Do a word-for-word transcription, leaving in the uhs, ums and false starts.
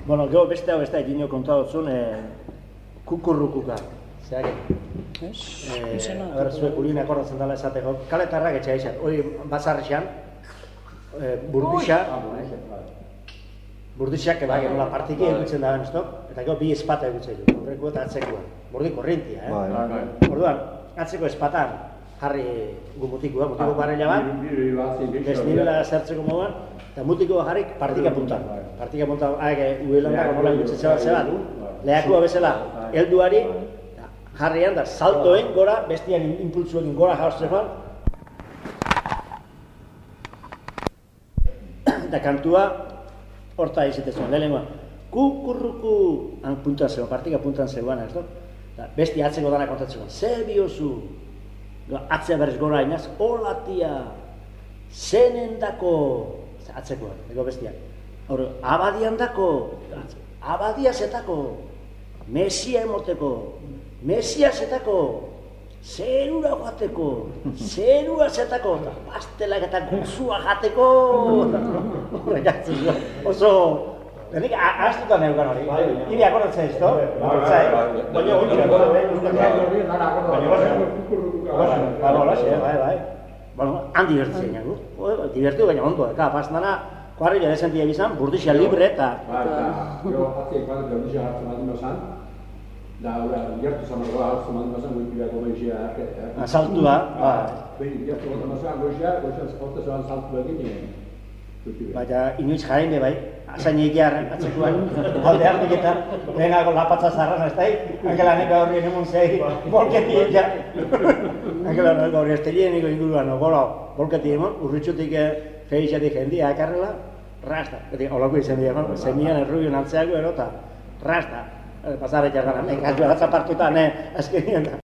Bueno, gero beste hau ez da egin konta dutzun, kukurrukuka. Zeak, zuek urien akordatzen dela esateko, kaletarrak etxea izan, hori bazarrixan, burdixa, burdixak eba, nola partiki egutzen da ben, eta gero bi espata egutzen du, horreko eta atzekoa, bordi korrintia, eh? Orduan, atzeko espatan jarri gu mutikua, mutiko barrela bat, desnibela zertzeko moduan, eta mutiko jarri partika puntan. Partika puntan, haek, uelandako nola egutzen zeba zebat, lehakua bezala, helduari, jarrian da, saltoen gora, bestian impultsuekin gora jauztefan, eta kantua horta izitezuen, lehenengoa, kukurruku, han puntan zegoen, partika puntan zegoen, ez do? Besti atzeko dana kontatzeko, zer biozu, atzea berriz gora inaz, hola tia, zenen dako, atzekoa, ego bestiak, hori, abadian dako, abadia zetako, mesia emoteko, mesia zetako, zerura joateko, zerua zetako, pastelak eta guzua jateko, horrek atzen zuen, oso, denik ahaztutan neukan hori, hiri akordatzen ez, to? Baina hori, bai, bai, han divertitzen nago, divertiu baina ondo, eka, pastana, kuarri lehesentia bizan, burdixia libre eta... Gero, atziak bat, burdixia hartzen bat ino da, ura, gertu zamagoa hartzen bat ino zan, goipirako goizia arketea. Saltua, bai. Gertu bat ino zan, goizia, goizia ortezoan saltu egin, baina inoiz jaren be bai, azain egiarren atzekuan, alde hartik eta lehenago lapatza zarran ez da, angela neka horri enemon zei, bolketi eta, angela neka horri estelien inguruan, gola, bolketi emon, urritxutik feixatik jendia akarrela, rasta, eta holako izan dira, zemian errubion altzeago ero eta rasta, pasarretxar gara, nekatu agatza partuta, ne, azkenien da.